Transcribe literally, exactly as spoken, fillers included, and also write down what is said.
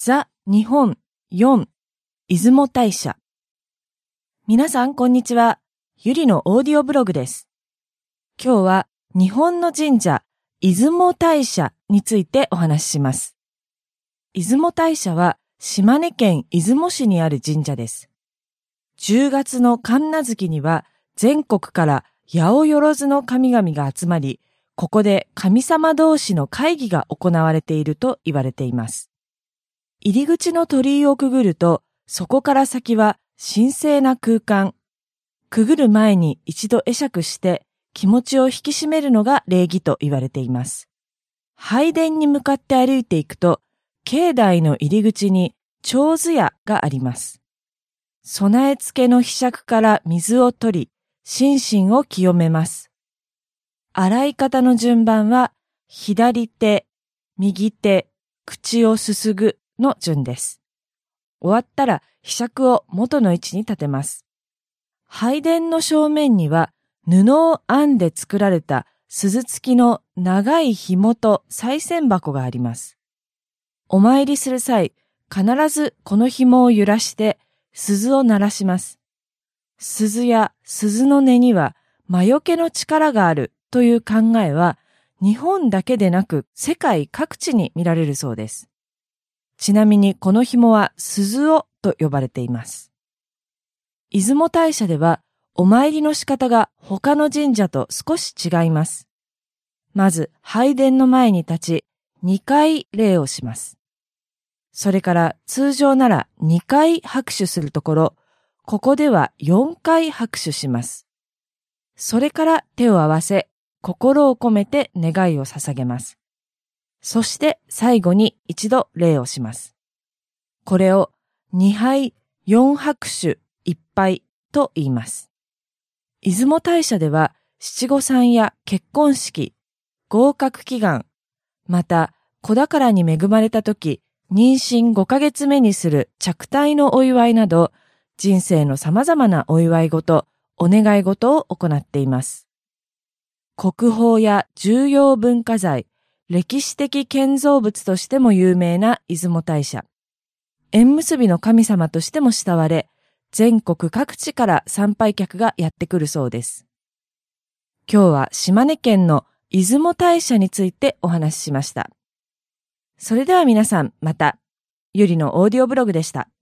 ザ・日本よん出雲大社。皆さんこんにちは。ゆりのオーディオブログです。今日は日本の神社出雲大社についてお話しします。出雲大社は島根県出雲市にある神社です。じゅうがつの神無月には全国から八百万の神々が集まり、ここで神様同士の会議が行われていると言われています。入り口の鳥居をくぐると、そこから先は神聖な空間。くぐる前に一度会釈して気持ちを引き締めるのが礼儀と言われています。拝殿に向かって歩いていくと、境内の入り口に手水屋があります。備え付けの柄杓から水を取り、心身を清めます。洗い方の順番は、左手、右手、口をすすぐの順です。終わったら、柄杓を元の位置に立てます。拝殿の正面には、布を編んで作られた鈴付きの長い紐と賽銭箱があります。お参りする際、必ずこの紐を揺らして鈴を鳴らします。鈴や鈴の音には魔除けの力があるという考えは日本だけでなく世界各地に見られるそうです。ちなみにこの紐は鈴尾と呼ばれています。出雲大社ではお参りの仕方が他の神社と少し違います。まず拝殿の前に立ちにかい礼をします。それから通常ならにかい拍手するところ、ここではよんかい拍手します。それから手を合わせ、心を込めて願いを捧げます。そして最後に一度礼をします。これをにはいよん拍手いっぱいと言います。出雲大社では七五三や結婚式、合格祈願、また子宝に恵まれたとき、妊娠ごかげつめにする着胎のお祝いなど、人生の様々なお祝い事、お願い事を行っています。国宝や重要文化財、歴史的建造物としても有名な出雲大社。縁結びの神様としても慕われ、全国各地から参拝客がやってくるそうです。今日は島根県の出雲大社についてお話ししました。それでは皆さんまた、ゆりのオーディオブログでした。